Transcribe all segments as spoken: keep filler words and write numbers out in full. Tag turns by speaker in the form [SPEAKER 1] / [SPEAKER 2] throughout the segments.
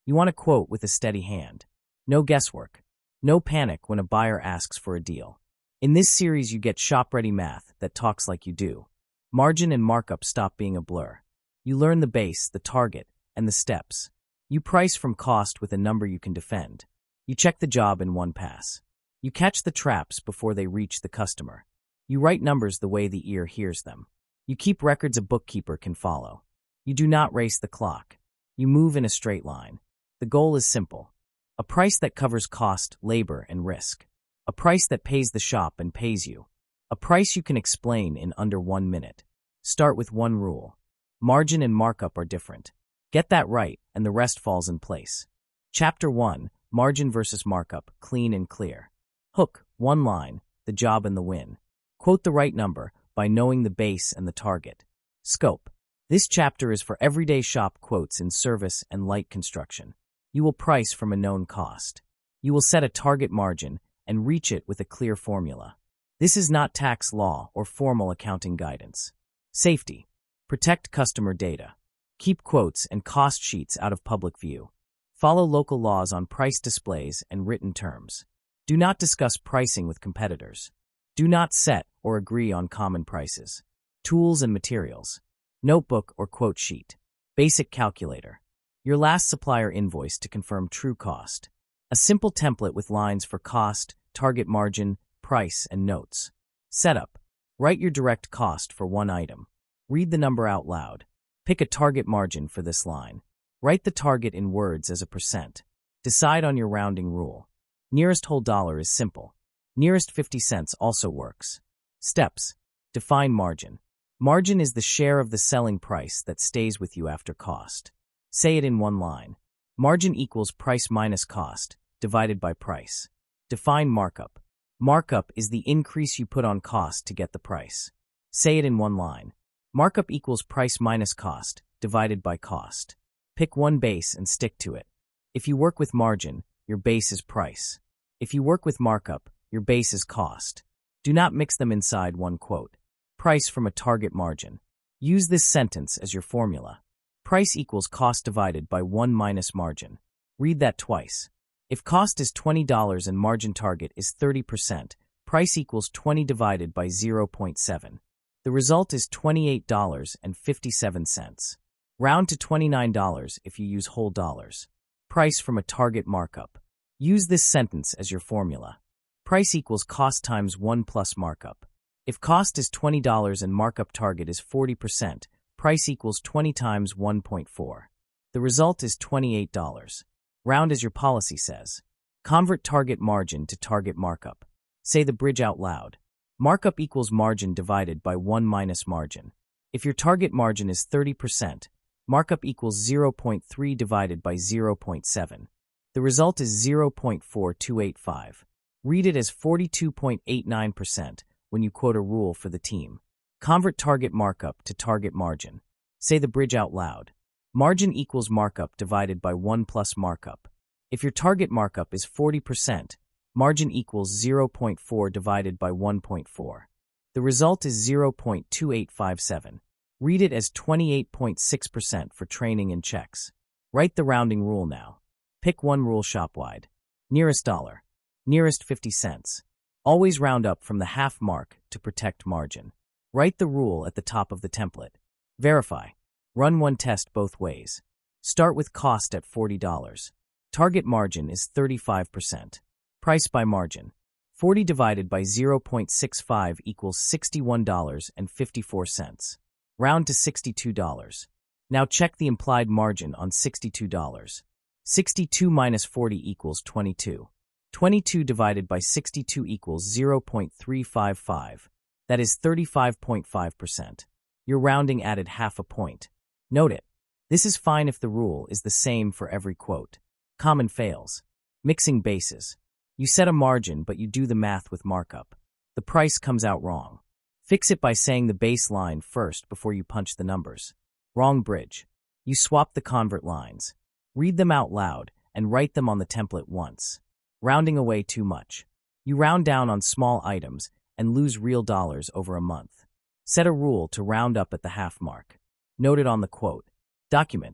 [SPEAKER 1] You want a quote with a steady hand. No guesswork. No panic when a buyer asks for a deal. In this series, you get shop-ready math that talks like you do. Margin and markup stop being a blur. You learn the base, the target, and the steps. You price from cost with a number you can defend. You check the job in one pass. You catch the traps before they reach the customer. You write numbers the way the ear hears them. You keep records a bookkeeper can follow. You do not race the clock. You move in a straight line. The goal is simple. A price that covers cost, labor, and risk. A price that pays the shop and pays you. A price you can explain in under one minute. Start with one rule. Margin and markup are different. Get that right, and the rest falls in place. Chapter one, Margin versus Markup, Clean and Clear. Hook, one line, the job and the win. Quote the right number by knowing the base and the target. Scope. This chapter is for everyday shop quotes in service and light construction. You will price from a known cost. You will set a target margin and reach it with a clear formula. This is not tax law or formal accounting guidance. Safety. Protect customer data. Keep quotes and cost sheets out of public view. Follow local laws on price displays and written terms. Do not discuss pricing with competitors. Do not set or agree on common prices. Tools and materials. Notebook or quote sheet. Basic calculator. Your last supplier invoice to confirm true cost. A simple template with lines for cost, target margin, price, and notes. Setup. Write your direct cost for one item. Read the number out loud. Pick a target margin for this line. Write the target in words as a percent. Decide on your rounding rule. Nearest whole dollar is simple. Nearest fifty cents also works. Steps. Define margin. Margin is the share of the selling price that stays with you after cost. Say it in one line. Margin equals price minus cost, divided by price. Define markup. Markup is the increase you put on cost to get the price. Say it in one line. Markup equals price minus cost, divided by cost. Pick one base and stick to it. If you work with margin, your base is price. If you work with markup, your base is cost. Do not mix them inside one quote. Price from a target margin. Use this sentence as your formula. Price equals cost divided by one minus margin. Read that twice. If cost is twenty dollars and margin target is thirty percent, price equals twenty divided by zero point seven. The result is twenty-eight dollars and fifty-seven cents. Round to twenty-nine dollars if you use whole dollars. Price from a target markup. Use this sentence as your formula. Price equals cost times one plus markup. If cost is twenty dollars and markup target is forty percent, price equals twenty times one point four. The result is twenty-eight dollars. Round as your policy says. Convert target margin to target markup. Say the bridge out loud. Markup equals margin divided by one minus margin. If your target margin is thirty percent, markup equals zero point three divided by zero point seven. The result is zero point four two eight five. Read it as forty-two point eight nine percent when you quote a rule for the team. Convert target markup to target margin. Say the bridge out loud. Margin equals markup divided by one plus markup. If your target markup is forty percent, margin equals zero point four divided by one point four. The result is zero point two eight five seven. Read it as twenty-eight point six percent for training and checks. Write the rounding rule now. Pick one rule shop-wide. Nearest dollar. Nearest fifty cents. Always round up from the half mark to protect margin. Write the rule at the top of the template. Verify. Run one test both ways. Start with cost at forty dollars. Target margin is thirty-five percent. Price by margin. forty divided by zero point six five equals sixty-one dollars and fifty-four cents. Round to sixty-two dollars. Now check the implied margin on sixty-two dollars. sixty-two minus forty equals twenty-two. twenty-two divided by sixty-two equals zero point three five five. That is thirty-five point five percent. Your rounding added half a point. Note it. This is fine if the rule is the same for every quote. Common fails. Mixing bases. You set a margin, but you do the math with markup. The price comes out wrong. Fix it by saying the baseline first before you punch the numbers. Wrong bridge. You swap the convert lines. Read them out loud and write them on the template once. Rounding away too much. You round down on small items and lose real dollars over a month. Set a rule to round up at the half mark. Note it on the quote. Document.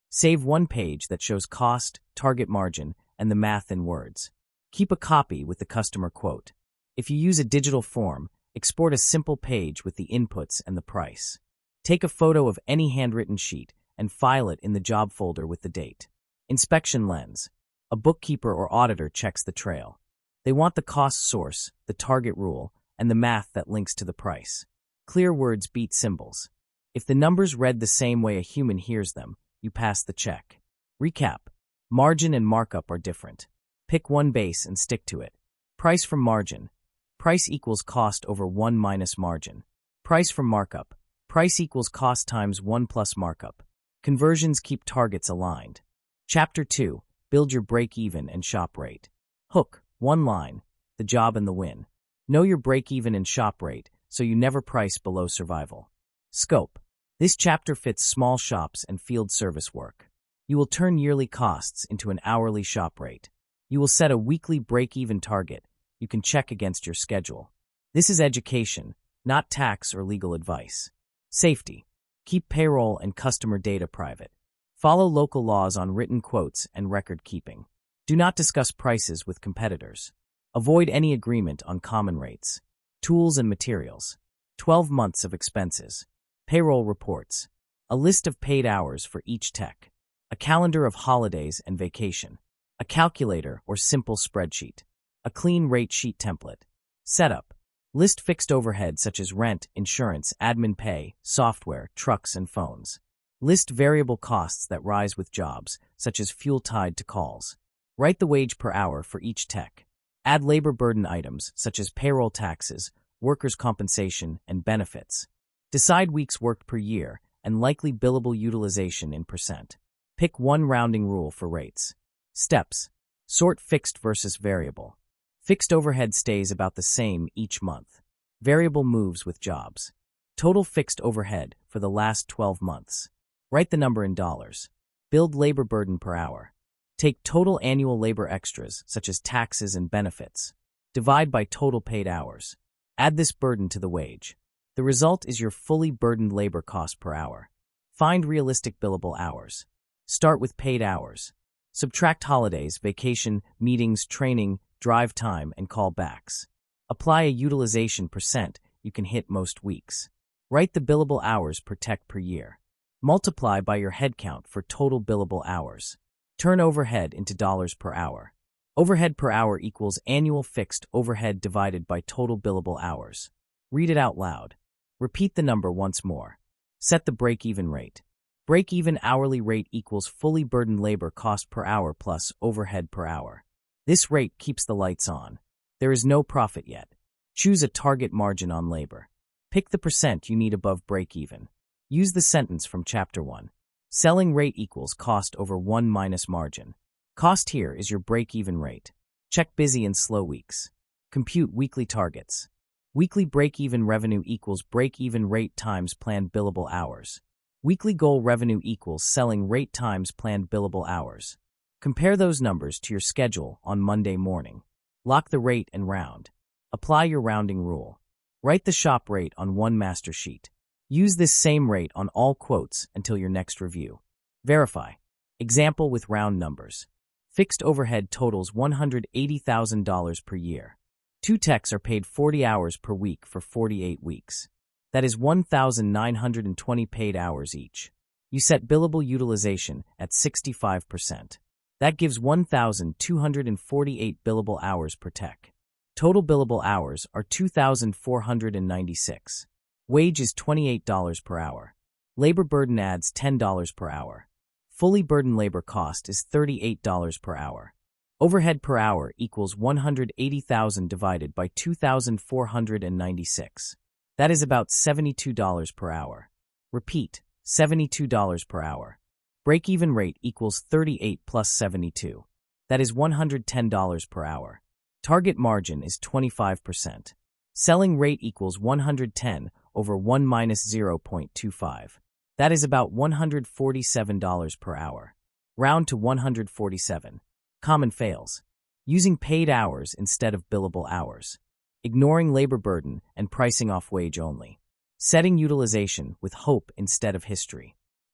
[SPEAKER 1] Save one page that shows cost, target margin, and the math in words. Keep a copy with the customer quote. If you use a digital form, export a simple page with the inputs and the price. Take a photo of any handwritten sheet and file it in the job folder with the date. Inspection lens. A bookkeeper or auditor checks the trail. They want the cost source, the target rule, and the math that links to the price. Clear words beat symbols. If the numbers read the same way a human hears them, you pass the check. Recap. Margin and markup are different. Pick one base and stick to it. Price from margin. Price equals cost over one minus margin. Price from markup. Price equals cost times one plus markup. Conversions keep targets aligned. Chapter two. Build your break-even and shop rate. Hook. One line. The job and the win. Know your break-even and shop rate so you never price below survival. Scope. This chapter fits small shops and field service work. You will turn yearly costs into an hourly shop rate. You will set a weekly break-even target you can check against your schedule. This is education, not tax or legal advice. Safety. Keep payroll and customer data private. Follow local laws on written quotes and record keeping. Do not discuss prices with competitors. Avoid any agreement on common rates. Tools and materials. twelve months of expenses. Payroll reports. A list of paid hours for each tech. A calendar of holidays and vacation. A calculator or simple spreadsheet. A clean rate sheet template. Setup. List fixed overhead such as rent, insurance, admin pay, software, trucks, and phones. List variable costs that rise with jobs, such as fuel tied to calls. Write the wage per hour for each tech. Add labor burden items such as payroll taxes, workers' compensation, and benefits. Decide weeks worked per year and likely billable utilization in percent. Pick one rounding rule for rates. Steps. Sort fixed versus variable. Fixed overhead stays about the same each month. Variable moves with jobs. Total fixed overhead for the last twelve months. Write the number in dollars. Build labor burden per hour. Take total annual labor extras, such as taxes and benefits. Divide by total paid hours. Add this burden to the wage. The result is your fully burdened labor cost per hour. Find realistic billable hours. Start with paid hours. Subtract holidays, vacation, meetings, training, drive time, and callbacks. Apply a utilization percent you can hit most weeks. Write the billable hours per tech per year. Multiply by your headcount for total billable hours. Turn overhead into dollars per hour. Overhead per hour equals annual fixed overhead divided by total billable hours. Read it out loud. Repeat the number once more. Set the break-even rate. Break-even hourly rate equals fully burdened labor cost per hour plus overhead per hour. This rate keeps the lights on. There is no profit yet. Choose a target margin on labor. Pick the percent you need above break-even. Use the sentence from Chapter one. Selling rate equals cost over one minus margin. Cost here is your break-even rate. Check busy and slow weeks. Compute weekly targets. Weekly break-even revenue equals break-even rate times planned billable hours. Weekly goal revenue equals selling rate times planned billable hours. Compare those numbers to your schedule on Monday morning. Lock the rate and round. Apply your rounding rule. Write the shop rate on one master sheet. Use this same rate on all quotes until your next review. Verify. Example with round numbers. Fixed overhead totals one hundred eighty thousand dollars per year. Two techs are paid forty hours per week for forty-eight weeks. That is one thousand nine hundred twenty paid hours each. You set billable utilization at sixty-five percent. That gives one thousand two hundred forty-eight billable hours per tech. Total billable hours are two thousand four hundred ninety-six. Wage is twenty-eight dollars per hour. Labor burden adds ten dollars per hour. Fully burdened labor cost is thirty-eight dollars per hour. Overhead per hour equals one hundred eighty thousand divided by two thousand four hundred ninety-six. That is about seventy-two dollars per hour. Repeat, seventy-two dollars per hour. Break-even rate equals thirty-eight plus seventy-two. That is one hundred ten dollars per hour. Target margin is twenty-five percent. Selling rate equals one hundred ten over one minus zero point two five. That is about one hundred forty-seven dollars per hour. Round to one hundred forty-seven. Common fails. Using paid hours instead of billable hours. Ignoring labor burden and pricing off wage only. Setting utilization with hope instead of history.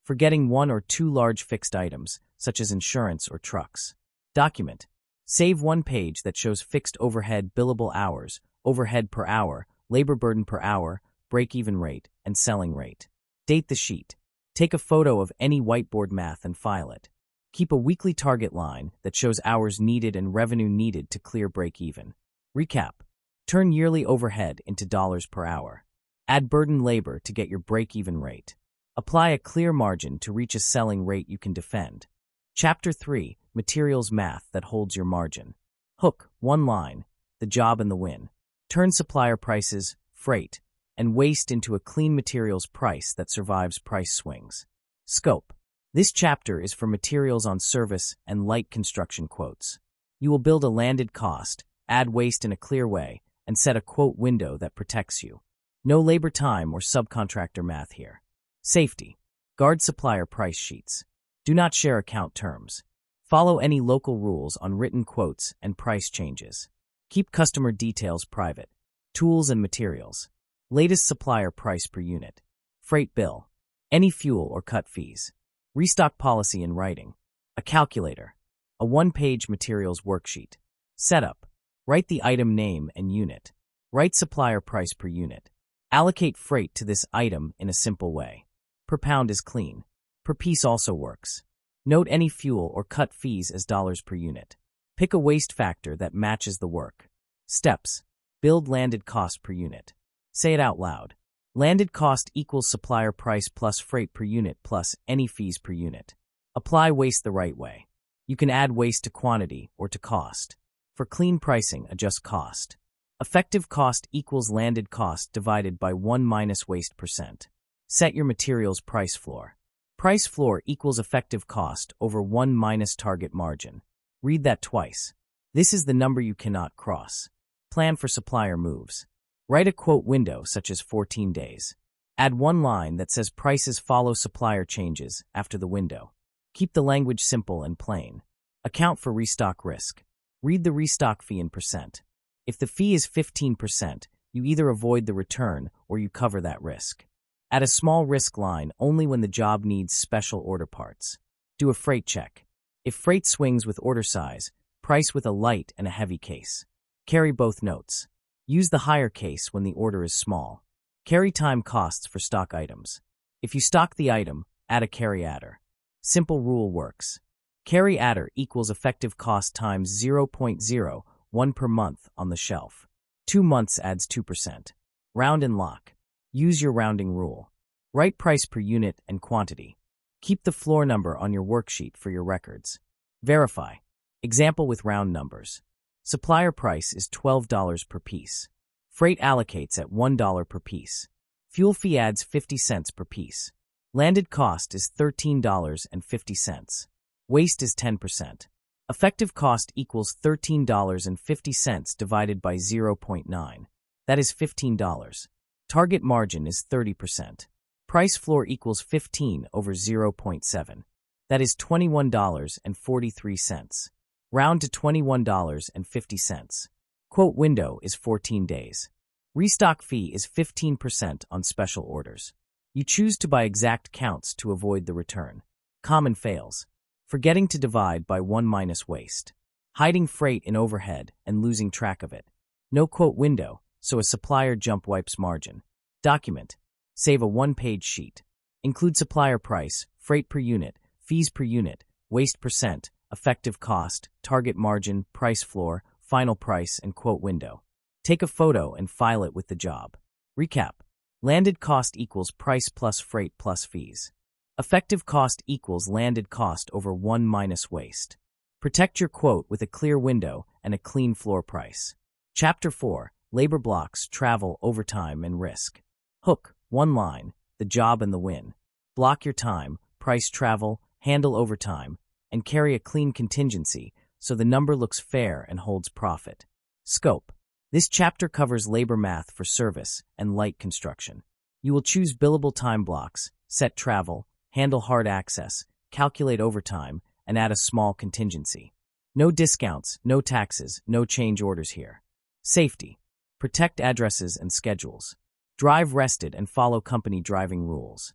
[SPEAKER 1] Forgetting one or two large fixed items, such as insurance or trucks. Document. Save one page that shows fixed overhead billable hours, overhead per hour, labor burden per hour, break-even rate, and selling rate. Date the sheet. Take a photo of any whiteboard math and file it. Keep a weekly target line that shows hours needed and revenue needed to clear break-even. Recap. Turn yearly overhead into dollars per hour. Add burden labor to get your break-even rate. Apply a clear margin to reach a selling rate you can defend. Chapter three. Materials math that holds your margin. Hook. One line. The job and the win. Turn supplier prices, freight, and waste into a clean materials price that survives price swings. Scope. This chapter is for materials on service and light construction quotes. You will build a landed cost, add waste in a clear way, and set a quote window that protects you. No labor time or subcontractor math here. Safety. Guard supplier price sheets. Do not share account terms. Follow any local rules on written quotes and price changes. Keep customer details private. Tools and materials. Latest supplier price per unit. Freight bill. Any fuel or cut fees. Restock policy in writing. A calculator. A one-page materials worksheet. Setup. Write the item name and unit. Write supplier price per unit. Allocate freight to this item in a simple way. Per pound is clean. Per piece also works. Note any fuel or cut fees as dollars per unit. Pick a waste factor that matches the work. Steps. Build landed cost per unit. Say it out loud. Landed cost equals supplier price plus freight per unit plus any fees per unit. Apply waste the right way. You can add waste to quantity or to cost. For clean pricing, adjust cost. Effective cost equals landed cost divided by one minus waste percent. Set your materials price floor. Price floor equals effective cost over one minus target margin. Read that twice. This is the number you cannot cross. Plan for supplier moves. Write a quote window such as fourteen days. Add one line that says prices follow supplier changes after the window. Keep the language simple and plain. Account for restock risk. Read the restock fee in percent. If the fee is fifteen percent, you either avoid the return or you cover that risk. Add a small risk line only when the job needs special order parts. Do a freight check. If freight swings with order size, price with a light and a heavy case. Carry both notes. Use the higher case when the order is small. Carry time costs for stock items. If you stock the item, add a carry adder. Simple rule works. Carry adder equals effective cost times zero point zero one per month on the shelf. Two months adds two percent. Round and lock. Use your rounding rule. Write price per unit and quantity. Keep the floor number on your worksheet for your records. Verify. Example with round numbers. Supplier price is twelve dollars per piece. Freight allocates at one dollar per piece. Fuel fee adds fifty cents per piece. Landed cost is thirteen dollars and fifty cents. Waste is ten percent. Effective cost equals thirteen dollars and fifty cents divided by zero point nine. That is fifteen dollars. Target margin is thirty percent. Price floor equals fifteen over zero point seven. That is twenty-one dollars and forty-three cents. Round to twenty-one dollars and fifty cents. Quote window is fourteen days. Restock fee is fifteen percent on special orders. You choose to buy exact counts to avoid the return. Common fails. Forgetting to divide by one minus waste. Hiding freight in overhead and losing track of it. No quote window, so a supplier jump wipes margin. Document. Save a one-page sheet. Include supplier price, freight per unit, fees per unit, waste percent, effective cost, target margin, price floor, final price, and quote window. Take a photo and file it with the job. Recap. Landed cost equals price plus freight plus fees. Effective cost equals landed cost over one minus waste. Protect your quote with a clear window and a clean floor price. Chapter four. Labor blocks, travel, overtime, and risk. Hook. One line. The job and the win. Block your time, price travel, handle overtime, and carry a clean contingency so the number looks fair and holds profit. Scope. This chapter covers labor math for service and light construction. You will choose billable time blocks, set travel, handle hard access, calculate overtime, and add a small contingency. No discounts, no taxes, no change orders here. Safety. Protect addresses and schedules. Drive rested and follow company driving rules.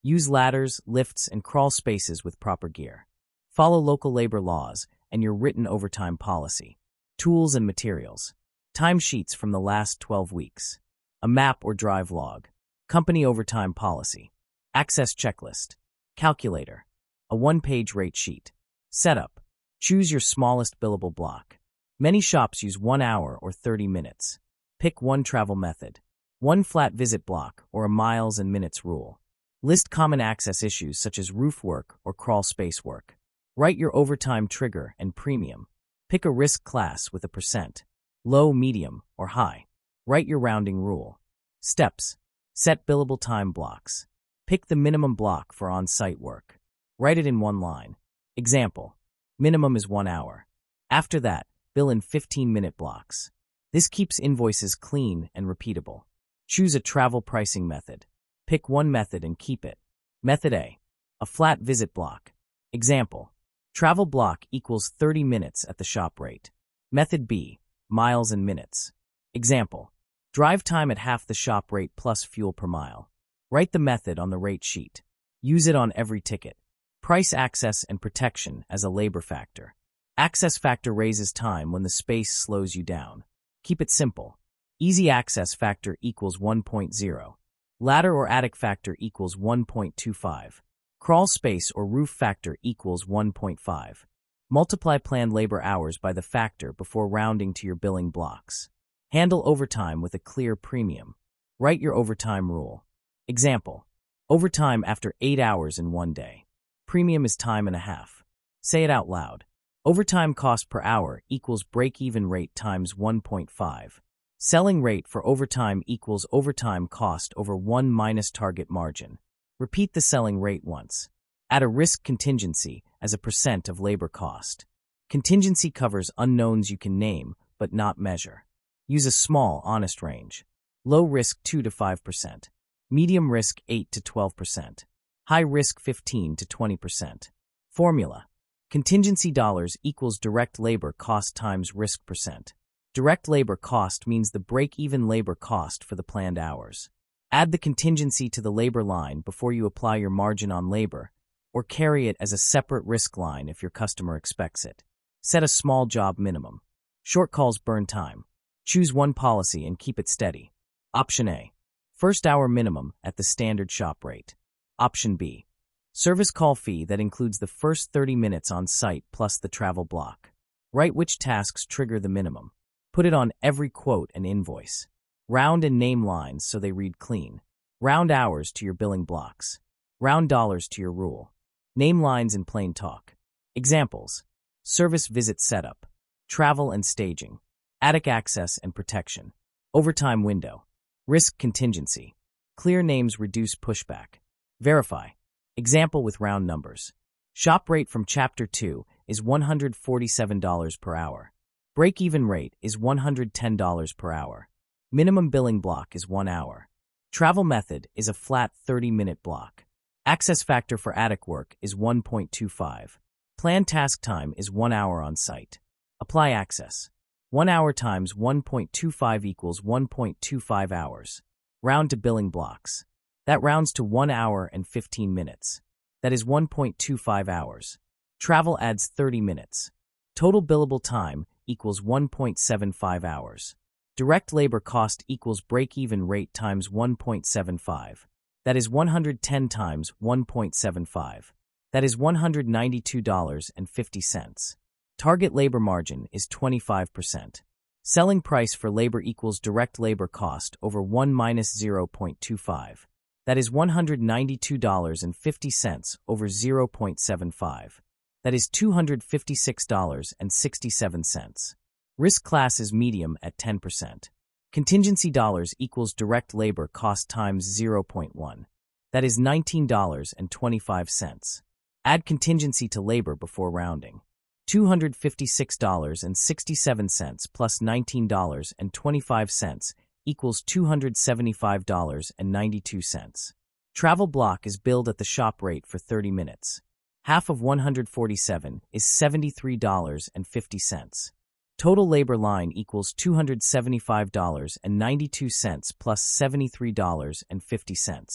[SPEAKER 1] Use ladders, lifts, and crawl spaces with proper gear. Follow local labor laws and your written overtime policy. Tools and materials. Timesheets from the last twelve weeks. A map or drive log. Company overtime policy. Access checklist. Calculator. A one-page rate sheet. Setup. Choose your smallest billable block. Many shops use one hour or thirty minutes. Pick one travel method. One flat visit block or a miles and minutes rule. List common access issues such as roof work or crawl space work. Write your overtime trigger and premium. Pick a risk class with a percent. Low, medium, or high. Write your rounding rule. Steps. Set billable time blocks. Pick the minimum block for on-site work. Write it in one line. Example. Minimum is one hour. After that, bill in fifteen-minute blocks. This keeps invoices clean and repeatable. Choose a travel pricing method. Pick one method and keep it. Method A. A flat visit block. Example. Travel block equals thirty minutes at the shop rate. Method B. Miles and minutes. Example. Drive time at half the shop rate plus fuel per mile. Write the method on the rate sheet. Use it on every ticket. Price access and protection as a labor factor. Access factor raises time when the space slows you down. Keep it simple. Easy access factor equals one point zero. Ladder or attic factor equals one point two five. Crawl space or roof factor equals one point five. Multiply planned labor hours by the factor before rounding to your billing blocks. Handle overtime with a clear premium. Write your overtime rule. Example. Overtime after eight hours in one day. Premium is time and a half. Say it out loud. Overtime cost per hour equals break-even rate times one point five. Selling rate for overtime equals overtime cost over one minus target margin. Repeat the selling rate once. Add a risk contingency as a percent of labor cost. Contingency covers unknowns you can name but not measure. Use a small, honest range. Low risk two to five percent. Medium risk eight to twelve percent. High risk fifteen to twenty percent. Formula. Contingency dollars equals direct labor cost times risk percent. Direct labor cost means the break-even labor cost for the planned hours. Add the contingency to the labor line before you apply your margin on labor, or carry it as a separate risk line if your customer expects it. Set a small job minimum. Short calls burn time. Choose one policy and keep it steady. Option A. First hour minimum at the standard shop rate. Option B. Service call fee that includes the first thirty minutes on site plus the travel block. Write which tasks trigger the minimum. Put it on every quote and invoice. Round and name lines so they read clean. Round hours to your billing blocks. Round dollars to your rule. Name lines in plain talk. Examples. Service visit setup. Travel and staging. Attic access and protection. Overtime window. Risk contingency. Clear names reduce pushback. Verify. Example with round numbers. Shop rate from Chapter two is one hundred forty-seven dollars per hour. Break-even rate is one hundred ten dollars per hour. Minimum billing block is one hour. Travel method is a flat thirty-minute block. Access factor for attic work is one point two five. Planned task time is one hour on site. Apply access. one hour times one point two five equals one point two five hours. Round to billing blocks. That rounds to one hour and fifteen minutes. That is one point two five hours. Travel adds thirty minutes. Total billable time equals one point seven five hours. Direct labor cost equals break-even rate times one point seven five. That is one hundred ten times one point seven five. That is one hundred ninety-two dollars and fifty cents. Target labor margin is twenty-five percent. Selling price for labor equals direct labor cost over one minus zero point two five. That is one hundred ninety-two dollars and fifty cents over zero point seven five. That is two hundred fifty-six dollars and sixty-seven cents. Risk class is medium at ten percent. Contingency dollars equals direct labor cost times zero point one. That is nineteen dollars and twenty-five cents. Add contingency to labor before rounding. two hundred fifty-six dollars and sixty-seven cents plus nineteen dollars and twenty-five cents equals two hundred seventy-five dollars and ninety-two cents. Travel block is billed at the shop rate for thirty minutes. Half of one hundred forty-seven is seventy-three dollars and fifty cents. Total labor line equals two hundred seventy-five dollars and ninety-two cents plus seventy-three dollars and fifty cents.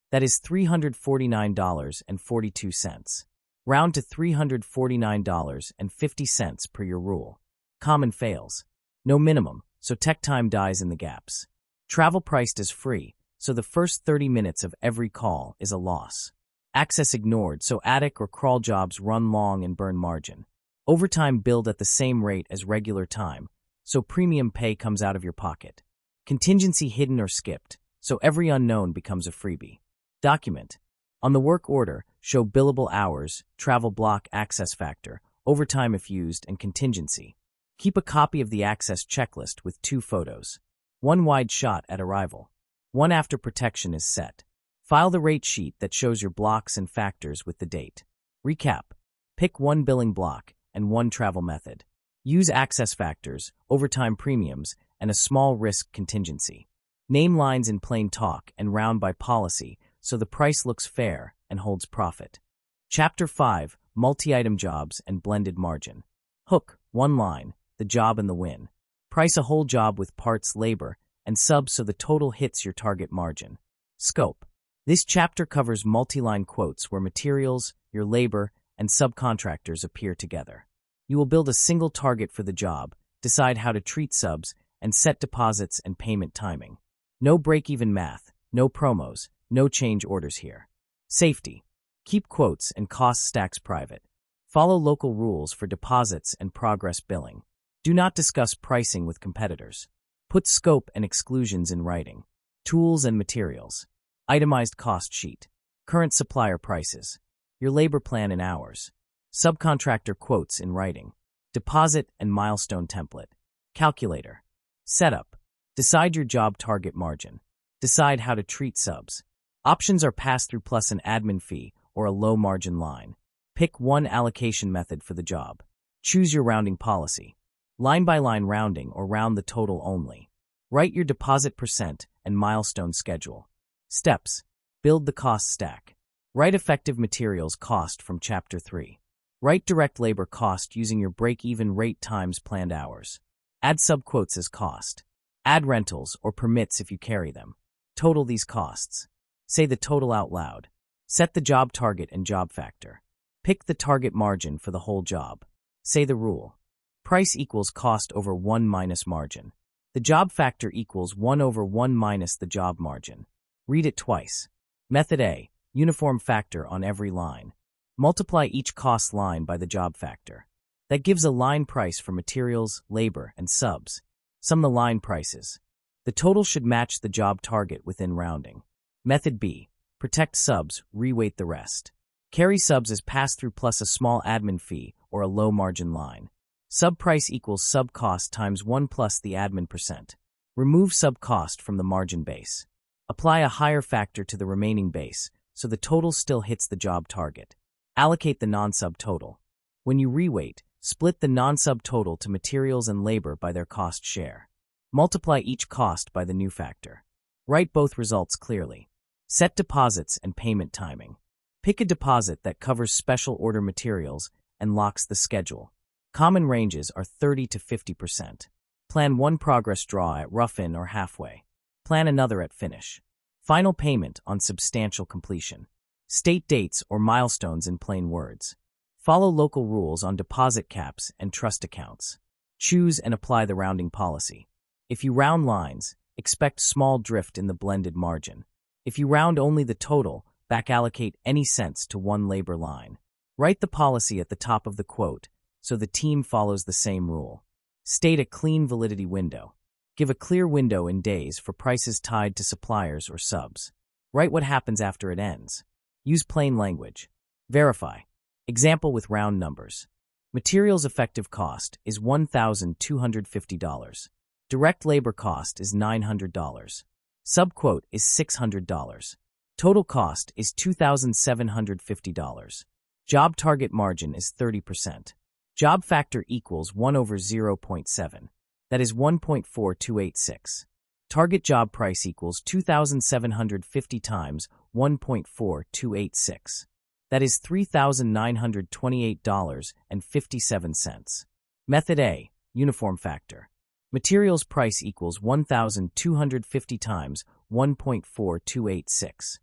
[SPEAKER 1] That is three hundred forty-nine dollars and forty-two cents. Round to three hundred forty-nine dollars and fifty cents per your rule. Common fails. No minimum, so tech time dies in the gaps. Travel priced as free, so the first thirty minutes of every call is a loss. Access ignored, so attic or crawl jobs run long and burn margin. Overtime billed at the same rate as regular time, so premium pay comes out of your pocket. Contingency hidden or skipped, so every unknown becomes a freebie. Document. On the work order, show billable hours, travel block access factor, overtime if used, and contingency. Keep a copy of the access checklist with two photos. One wide shot at arrival. One after protection is set. File the rate sheet that shows your blocks and factors with the date. Recap. Pick one billing block and one travel method. Use access factors, overtime premiums, and a small risk contingency. Name lines in plain talk and round by policy so the price looks fair and holds profit. Chapter five. Multi-item jobs and blended margin. Hook. One line. The job and the win. Price a whole job with parts, labor, and subs so the total hits your target margin. Scope. This chapter covers multi-line quotes where materials, your labor, and subcontractors appear together. You will build a single target for the job, decide how to treat subs, and set deposits and payment timing. No break-even math, no promos, no change orders here. Safety. Keep quotes and cost stacks private. Follow local rules for deposits and progress billing. Do not discuss pricing with competitors. Put scope and exclusions in writing. Tools and materials. Itemized cost sheet. Current supplier prices. Your labor plan in hours. Subcontractor quotes in writing. Deposit and milestone template. Calculator. Setup. Decide your job target margin. Decide how to treat subs. Options are pass-through plus an admin fee or a low-margin line. Pick one allocation method for the job. Choose your rounding policy. Line-by-line rounding or round the total only. Write your deposit percent and milestone schedule. Steps. Build the cost stack. Write effective materials cost from Chapter three. Write direct labor cost using your break-even rate times planned hours. Add subquotes as cost. Add rentals or permits if you carry them. Total these costs. Say the total out loud. Set the job target and job factor. Pick the target margin for the whole job. Say the rule. Price equals cost over one minus margin. The job factor equals one over one minus the job margin. Read it twice. Method A. Uniform factor on every line. Multiply each cost line by the job factor. That gives a line price for materials, labor, and subs. Sum the line prices. The total should match the job target within rounding. Method B. Protect subs, reweight the rest. Carry subs as pass-through plus a small admin fee or a low-margin line. Sub price equals sub cost times one plus the admin percent. Remove sub cost from the margin base. Apply a higher factor to the remaining base so the total still hits the job target. Allocate the non-sub total. When you reweight, split the non-sub total to materials and labor by their cost share. Multiply each cost by the new factor. Write both results clearly. Set deposits and payment timing. Pick a deposit that covers special order materials and locks the schedule. Common ranges are thirty to fifty percent. Plan one progress draw at rough-in or halfway. Plan another at finish. Final payment on substantial completion. State dates or milestones in plain words. Follow local rules on deposit caps and trust accounts. Choose and apply the rounding policy. If you round lines, expect small drift in the blended margin. If you round only the total, back allocate any cents to one labor line. Write the policy at the top of the quote so the team follows the same rule. State a clean validity window. Give a clear window in days for prices tied to suppliers or subs. Write what happens after it ends. Use plain language. Verify. Example with round numbers. Materials effective cost is one thousand two hundred fifty dollars. Direct labor cost is nine hundred dollars. Subquote is six hundred dollars. Total cost is two thousand seven hundred fifty dollars. Job target margin is thirty percent. Job factor equals one over zero point seven. That is one point four two eight six. Target job price equals two thousand seven hundred fifty times one point four two eight six. That is three thousand nine hundred twenty-eight dollars and fifty-seven cents. Method A. Uniform factor. Materials price equals one thousand two hundred fifty times one point four two eight six.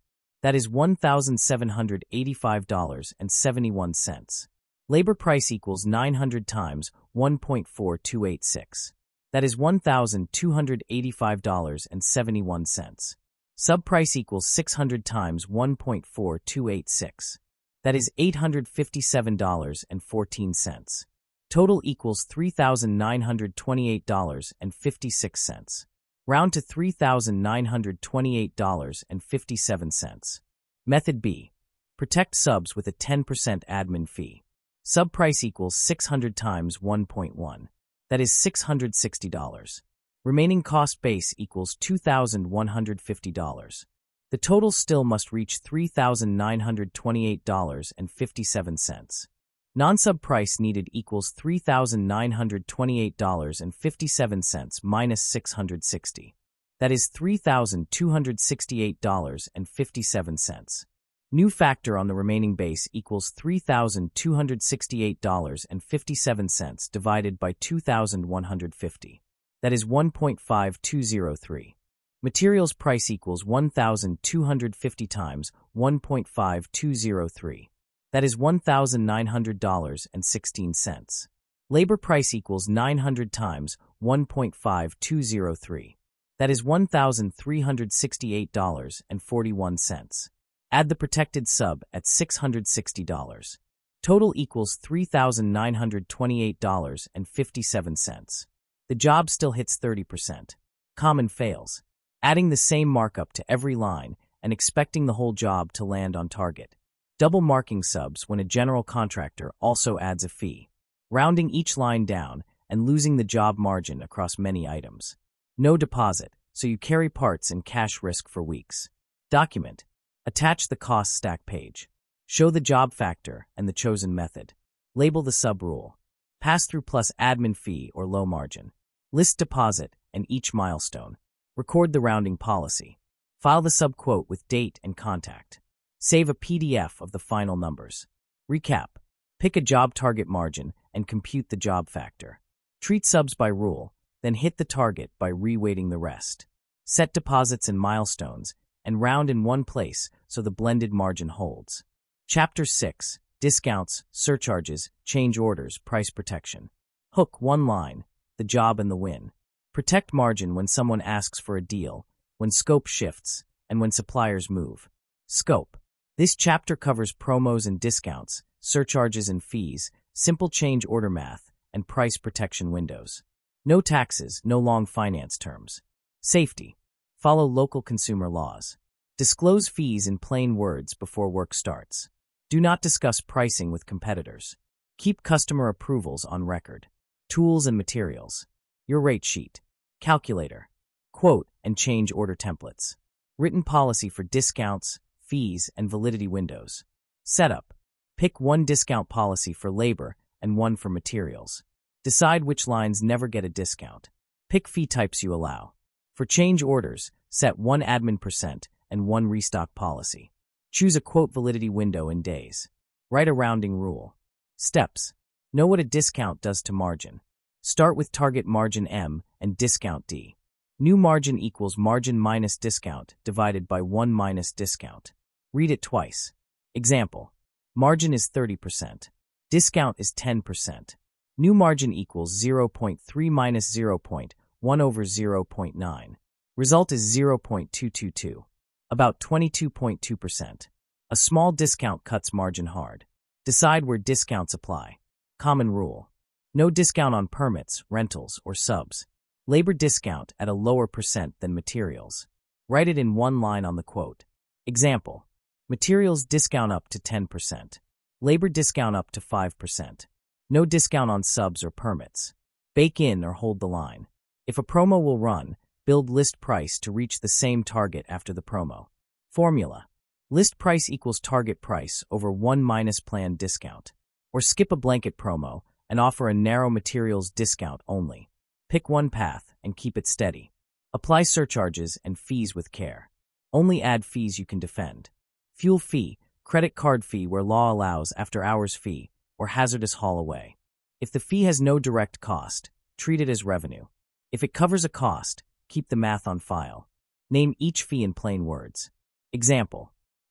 [SPEAKER 1] That is one thousand seven hundred eighty-five dollars and seventy-one cents. Labor price equals nine hundred times one point four two eight six. That is one thousand two hundred eighty-five dollars and seventy-one cents. Sub price equals six hundred times one point four two eight six. That is eight hundred fifty-seven dollars and fourteen cents. Total equals three thousand nine hundred twenty-eight dollars and fifty-six cents. Round to three thousand nine hundred twenty-eight dollars and fifty-seven cents. Method B. Protect subs with a ten percent admin fee. Sub price equals six hundred times one point one. That is six hundred sixty dollars. Remaining cost base equals two thousand one hundred fifty dollars. The total still must reach three thousand nine hundred twenty-eight dollars and fifty-seven cents. Non-sub price needed equals three thousand nine hundred twenty-eight dollars and fifty-seven cents minus six hundred sixty. That is three thousand two hundred sixty-eight dollars and fifty-seven cents. New factor on the remaining base equals three thousand two hundred sixty-eight dollars and fifty-seven cents divided by two thousand one hundred fifty. That is one point five two zero three. Materials price equals one thousand two hundred fifty times one point five two zero three. That is one thousand nine hundred dollars and sixteen cents. Labor price equals nine hundred times one point five two zero three. That is one thousand three hundred sixty-eight dollars and forty-one cents. Add the protected sub at six hundred sixty dollars. Total equals three thousand nine hundred twenty-eight dollars and fifty-seven cents. The job still hits thirty percent. Common fails. Adding the same markup to every line and expecting the whole job to land on target. Double marking subs when a general contractor also adds a fee. Rounding each line down and losing the job margin across many items. No deposit, so you carry parts and cash risk for weeks. Document. Attach the cost stack page. Show the job factor and the chosen method. Label the sub rule. Pass-through plus admin fee or low margin. List deposit and each milestone. Record the rounding policy. File the sub-quote with date and contact. Save a P D F of the final numbers. Recap. Pick a job target margin and compute the job factor. Treat subs by rule, then hit the target by reweighting the rest. Set deposits and milestones, and round in one place so the blended margin holds. Chapter six. Discounts, surcharges, change orders, price protection. Hook one line, the job and the win. Protect margin when someone asks for a deal, when scope shifts, and when suppliers move. Scope. This chapter covers promos and discounts, surcharges and fees, simple change order math, and price protection windows. No taxes, no long finance terms. Safety. Follow local consumer laws. Disclose fees in plain words before work starts. Do not discuss pricing with competitors. Keep customer approvals on record. Tools and materials. Your rate sheet. Calculator. Quote and change order templates. Written policy for discounts, fees, and validity windows. Setup. Pick one discount policy for labor and one for materials. Decide which lines never get a discount. Pick fee types you allow. For change orders, set one admin percent and one restock policy. Choose a quote validity window in days. Write a rounding rule. Steps. Know what a discount does to margin. Start with target margin M and discount D. New margin equals margin minus discount divided by one minus discount. Read it twice. Example. Margin is thirty percent. Discount is ten percent. New margin equals zero point three minus zero point one over zero point nine. Result is zero point two two two. About twenty-two point two percent. A small discount cuts margin hard. Decide where discounts apply. Common rule. No discount on permits, rentals, or subs. Labor discount at a lower percent than materials. Write it in one line on the quote. Example. Materials discount up to ten percent. Labor discount up to five percent. No discount on subs or permits. Bake in or hold the line. If a promo will run, build list price to reach the same target after the promo. Formula. List price equals target price over one minus planned discount. Or skip a blanket promo and offer a narrow materials discount only. Pick one path and keep it steady. Apply surcharges and fees with care. Only add fees you can defend. Fuel fee, credit card fee where law allows after hours fee, or hazardous haul away. If the fee has no direct cost, treat it as revenue. If it covers a cost, keep the math on file. Name each fee in plain words. Example.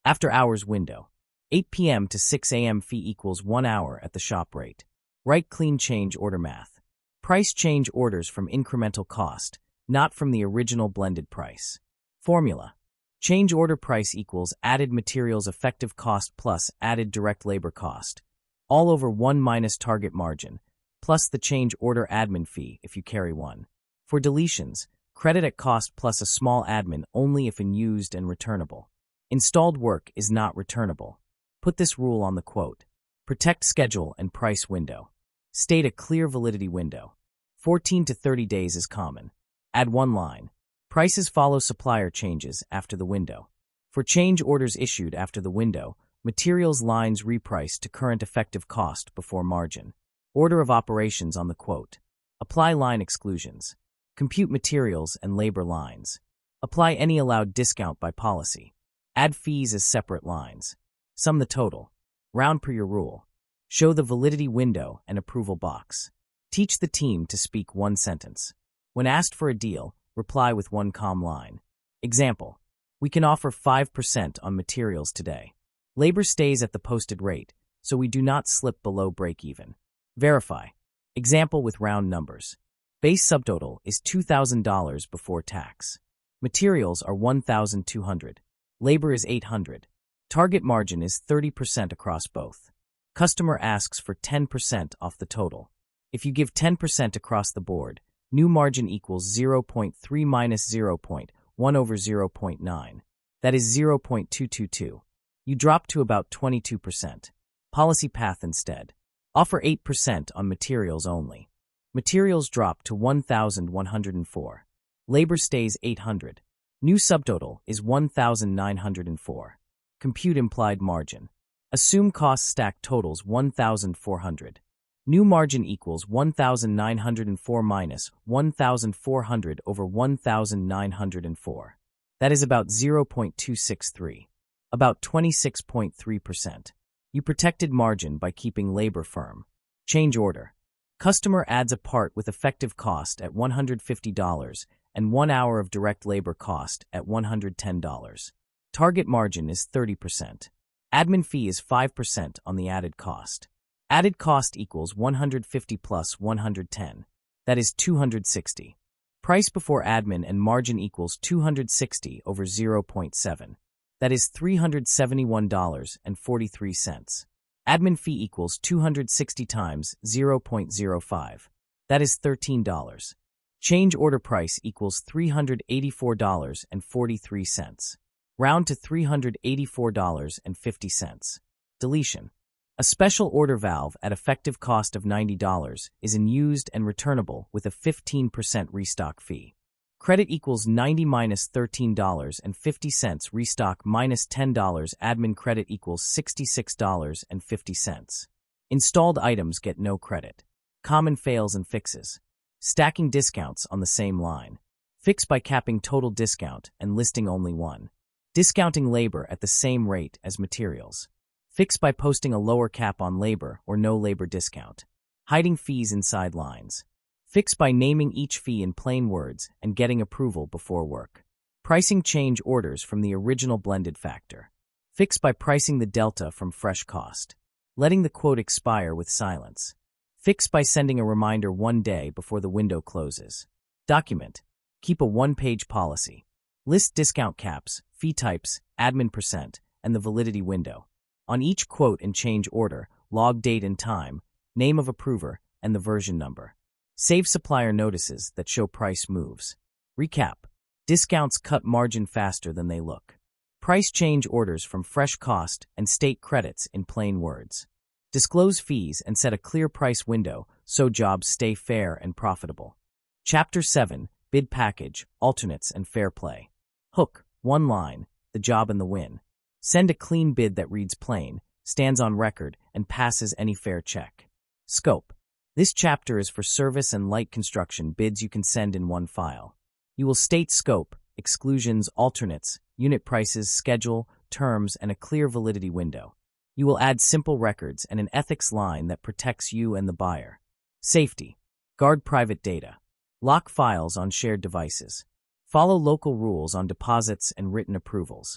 [SPEAKER 1] After hours window. eight p m to six a m fee equals one hour at the shop rate. Write clean change order math. Price change orders from incremental cost, not from the original blended price. Formula. Change order price equals added materials effective cost plus added direct labor cost, all over one minus target margin, plus the change order admin fee if you carry one. For deletions, credit at cost plus a small admin only if unused and returnable. Installed work is not returnable. Put this rule on the quote. Protect schedule and price window. State a clear validity window. fourteen to thirty days is common. Add one line. Prices follow supplier changes after the window. For change orders issued after the window, materials lines reprice to current effective cost before margin. Order of operations on the quote. Apply line exclusions. Compute materials and labor lines. Apply any allowed discount by policy. Add fees as separate lines. Sum the total. Round per your rule. Show the validity window and approval box. Teach the team to speak one sentence. When asked for a deal, reply with one calm line. Example. We can offer five percent on materials today. Labor stays at the posted rate, so we do not slip below break-even. Verify. Example with round numbers. Base subtotal is two thousand dollars before tax. Materials are one thousand two hundred dollars. Labor is eight hundred dollars. Target margin is thirty percent across both. Customer asks for ten percent off the total. If you give ten percent across the board, new margin equals zero point three minus zero point one over zero point nine. That is zero point two two two. You drop to about twenty-two percent. Policy path instead. Offer eight percent on materials only. Materials drop to one thousand one hundred four. Labor stays eight hundred. New subtotal is one thousand nine hundred four. Compute implied margin. Assume cost stack totals one thousand four hundred. New margin equals one thousand nine hundred four minus one thousand four hundred over one thousand nine hundred four. That is about zero point two six three, about twenty-six point three percent. You protected margin by keeping labor firm. Change order. Customer adds a part with effective cost at one hundred fifty dollars and one hour of direct labor cost at one hundred ten dollars. Target margin is thirty percent. Admin fee is five percent on the added cost. Added cost equals one hundred fifty plus one hundred ten. That is two hundred sixty. Price before admin and margin equals two hundred sixty over zero point seven. That is three hundred seventy-one dollars and forty-three cents. Admin fee equals two hundred sixty times zero point zero five. That is thirteen dollars. Change order price equals three hundred eighty-four dollars and forty-three cents. Round to three hundred eighty-four dollars and fifty cents. Deletion. A special order valve at effective cost of ninety dollars is unused and returnable with a fifteen percent restock fee. Credit equals ninety minus thirteen dollars and fifty cents restock minus ten dollars admin credit equals sixty-six dollars and fifty cents. Installed items get no credit. Common fails and fixes. Stacking discounts on the same line. Fix by capping total discount and listing only one. Discounting labor at the same rate as materials. Fix by posting a lower cap on labor or no labor discount. Hiding fees inside lines. Fix by naming each fee in plain words and getting approval before work. Pricing change orders from the original blended factor. Fix by pricing the delta from fresh cost. Letting the quote expire with silence. Fix by sending a reminder one day before the window closes. Document. Keep a one-page policy. List discount caps, fee types, admin percent, and the validity window. On each quote and change order, log date and time, name of approver, and the version number. Save supplier notices that show price moves. Recap. Discounts cut margin faster than they look. Price change orders from fresh cost and state credits in plain words. Disclose fees and set a clear price window so jobs stay fair and profitable. Chapter seven. Bid package, alternates, and fair play. Hook. One line. The job and the win. Send a clean bid that reads plain, stands on record, and passes any fair check. Scope. This chapter is for service and light construction bids you can send in one file. You will state scope, exclusions, alternates, unit prices, schedule, terms, and a clear validity window. You will add simple records and an ethics line that protects you and the buyer. Safety. Guard private data. Lock files on shared devices. Follow local rules on deposits and written approvals.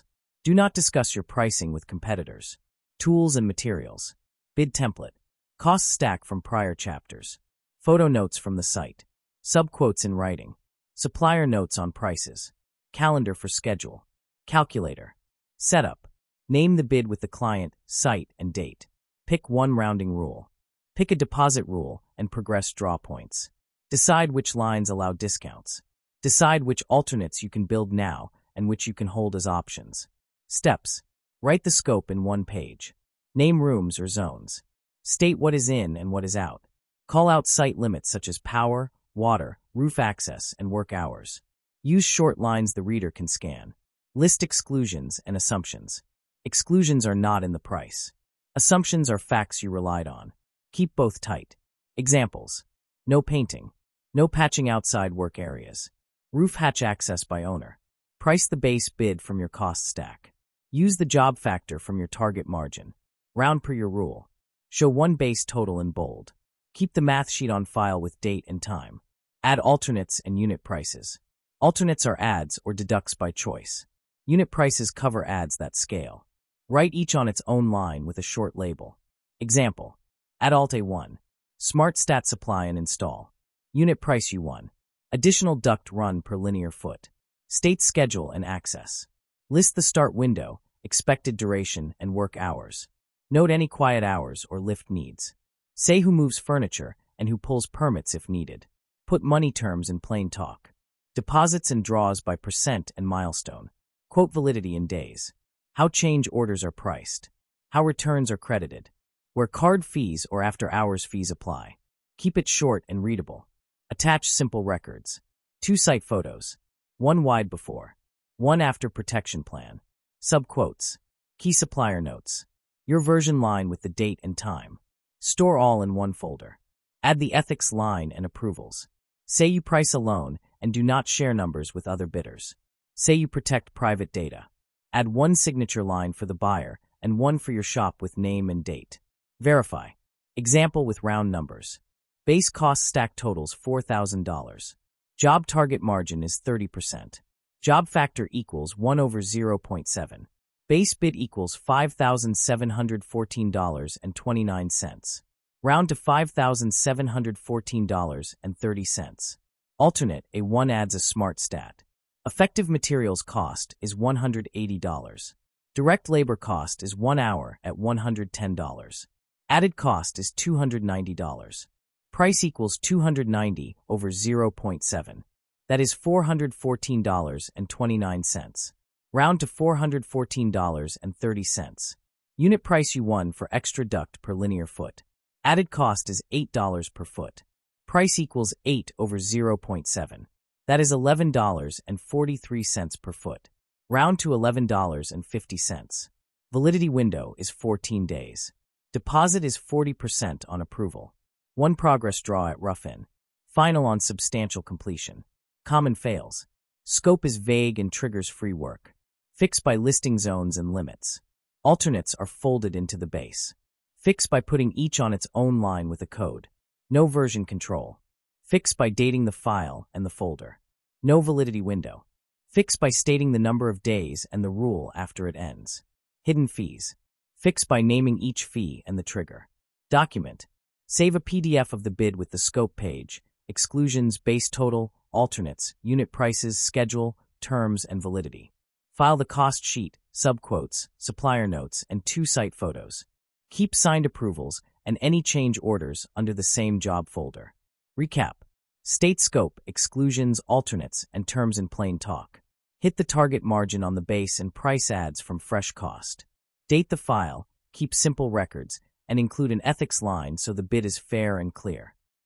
[SPEAKER 1] Do not discuss your pricing with competitors. Tools and materials. Bid template. Cost stack from prior chapters. Photo notes from the site. Subquotes in writing. Supplier notes on prices. Calendar for schedule. Calculator. Setup. Name the bid with the client, site, and date. Pick one rounding rule. Pick a deposit rule and progress draw points. Decide which lines allow discounts. Decide which alternates you can build now and which you can hold as options. Steps. Write the scope in one page. Name rooms or zones. State what is in and what is out. Call out site limits such as power, water, roof access, and work hours. Use short lines the reader can scan. List exclusions and assumptions. Exclusions are not in the price. Assumptions are facts you relied on. Keep both tight. Examples. No painting. No patching outside work areas. Roof hatch access by owner. Price the base bid from your cost stack. Use the job factor from your target margin. Round per your rule. Show one base total in bold. Keep the math sheet on file with date and time. Add alternates and unit prices. Alternates are adds or deducts by choice. Unit prices cover adds that scale. Write each on its own line with a short label. Example. Add Alt A one. Smart Stat Supply and Install. Unit price U one. Additional duct run per linear foot. State schedule and access. List the start window, expected duration, and work hours. Note any quiet hours or lift needs. Say who moves furniture and who pulls permits if needed. Put money terms in plain talk. Deposits and draws by percent and milestone. Quote validity in days. How change orders are priced. How returns are credited. Where card fees or after-hours fees apply. Keep it short and readable. Attach simple records. Two site photos. One wide before. One after protection plan. Subquotes. Key supplier notes. Your version line with the date and time. Store all in one folder. Add the ethics line and approvals. Say you price alone and do not share numbers with other bidders. Say you protect private data. Add one signature line for the buyer and one for your shop with name and date. Verify. Example with round numbers. Base cost stack totals four thousand dollars. Job target margin is thirty percent. Job factor equals one over zero point seven. Base bid equals five thousand seven hundred fourteen dollars and twenty-nine cents. Round to five thousand seven hundred fourteen dollars and thirty cents. Alternate A one adds a smart stat. Effective materials cost is one hundred eighty dollars. Direct labor cost is one hour at one hundred ten dollars. Added cost is two hundred ninety dollars. Price equals two hundred ninety over zero point seven. That is four hundred fourteen dollars and twenty-nine cents. Round to four hundred fourteen dollars and thirty cents. Unit price U one for extra duct per linear foot. Added cost is eight dollars per foot. Price equals eight over zero point seven. That is eleven dollars and forty-three cents per foot. Round to eleven dollars and fifty cents. Validity window is fourteen days. Deposit is forty percent on approval. One progress draw at rough-in. Final on substantial completion. Common fails. Scope is vague and triggers free work. Fix by listing zones and limits. Alternates are folded into the base. Fix by putting each on its own line with a code. No version control. Fix by dating the file and the folder. No validity window. Fix by stating the number of days and the rule after it ends. Hidden fees. Fix by naming each fee and the trigger. Document. Save a P D F of the bid with the scope page, exclusions, base total, alternates, unit prices, schedule, terms, and validity. File the cost sheet, subquotes, supplier notes, and two site photos. Keep signed approvals and any change orders under the same job folder. Recap. State scope, exclusions, alternates, and terms in plain talk. Hit the target margin on the base and price adds from fresh cost. Date the file, keep simple records, and include an ethics line so the bid is fair and clear.